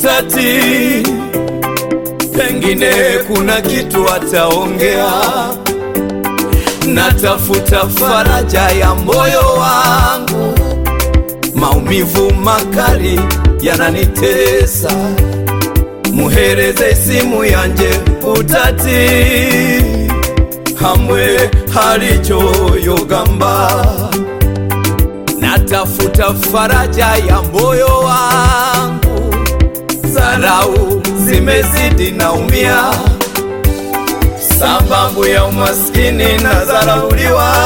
butati, pengine kuna kitu ataongea. Natafuta faraja ya moyo wangu, maumivu makali yananitesa. Muhereze simu yanje butati, hamwe halicho yogamba. Natafuta faraja ya moyo wangu, zarau zimezidi naumia. Sababu ya umaskini na zarauliwa,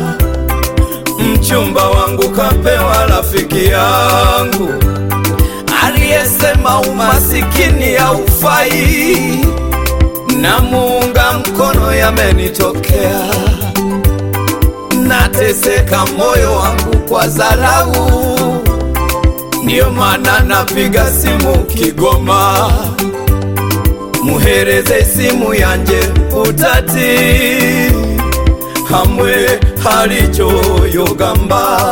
mchumba wangu kapewa rafiki yangu aliyesema umasikini haufai, na muunga mkono yamenitokea. Nateseka moyo wangu kwa zarau, ndio maana napiga simu Kigoma. Muhereze simu yanje butati, hamwe halicho yogamba.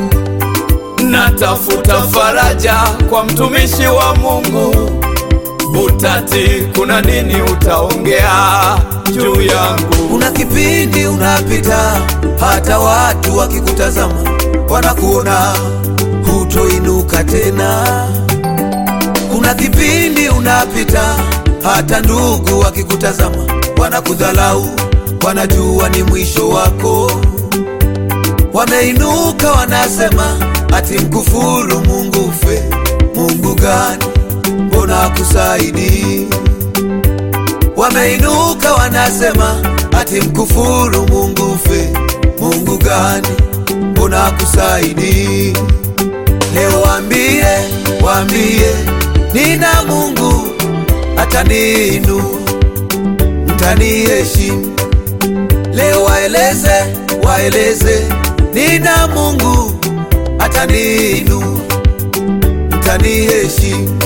Natafuta faraja kwa mtumishi wa Mungu butati, kuna nini utaongea juu yangu? Kuna kipindi unapita, hata watu wakikutazama wanakuona hutoinuka tena. Kuna kipindi unapita, hata ndugu wakikutazama wanakudhalau, wanajua ni mwisho wako. Wameinuka wanasema ati mkufuru Mungu ufe. Mungu gani mbona akusaidi? Wameinuka wanasema ati mkufuru Mungu ufe. Mungu gani mbona akusaidi? Leo waambie nina Mungu ataniinua, mtaniheshimu. Leo waeleze nina Mungu ataniinua, mtaniheshimu.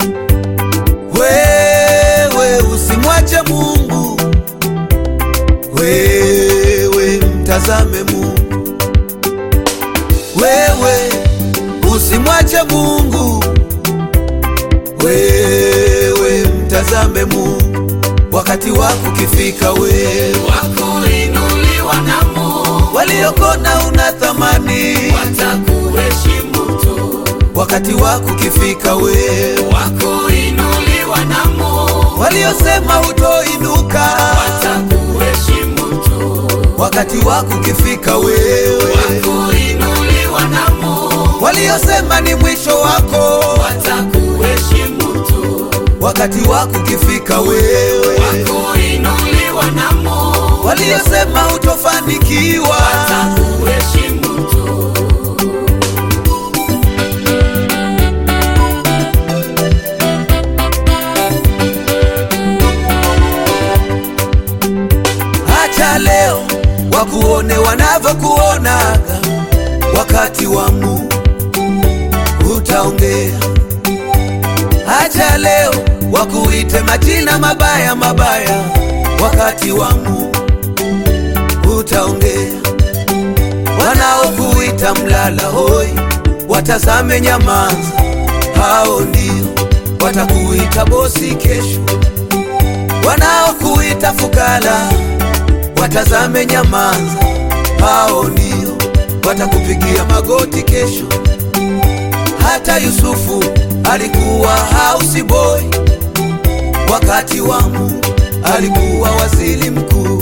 Wewe usimwache Mungu, wewe mtazame Mungu. Wewe usimwache Mungu, wewe mtazame Mungu. Wakati wako ukifika, wewe wakuinuliwa na Mungu. Waliokona una thamani watakuheshimu tu. Wakati wako ukifika, wewe wakuinuliwa na Mungu. Waliosema hutoinuka watakuheshimu tu. Wakati wako ukifika, wewe wakuinuliwa na Mungu. Waliosema ni mwisho wako watakuheshimu tu. Wakati wako ukifika, wewe wakuinuliwa na Mungu. Waliosema hutofanikiwa watakuheshimu tu. Acha leo wakuone wanavyokuonaga, wakati wa Mungu utaongea. Acha leo wakuite majina mabaya, wakati wa Mungu utaongea. Wanaokuita mlala hoi, watazame nyamaza, hao ndio watakuita bosi kesho. Wanaokuita fukara, watazame nyamaza, hao ndio watakupigia magoti kesho. Hata Yusufu alikuwa house boy, wakati wa Mungu alikuwa waziri mkuu.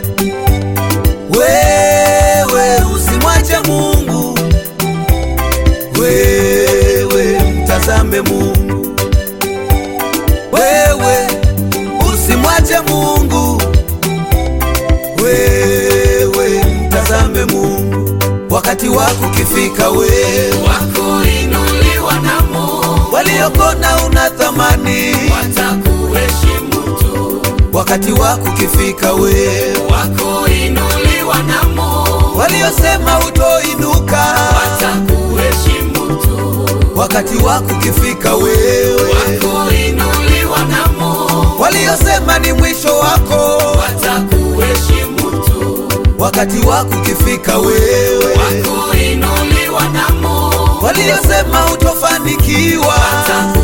Wewe usimwache Mungu, wewe mtazame Mungu. Wewe usimwache Mungu, wewe mtazame Mungu. Wakati wako ukifika, wewe wakuinuliwa na Mungu. Waliokona una thamani watakuheshimu tu. Wakati wako ukifika, wewe wakuinuliwa na Mungu. Waliosema hutoinuka watakuheshimu tu. Wakati wako ukifika, wewe wakuinuliwa na Mungu. Waliosema ni mwisho wako watakuheshimu tu. Wakati wako ukifika, wewe wakuinuliwa na Mungu. Waliosema hutofanikiwa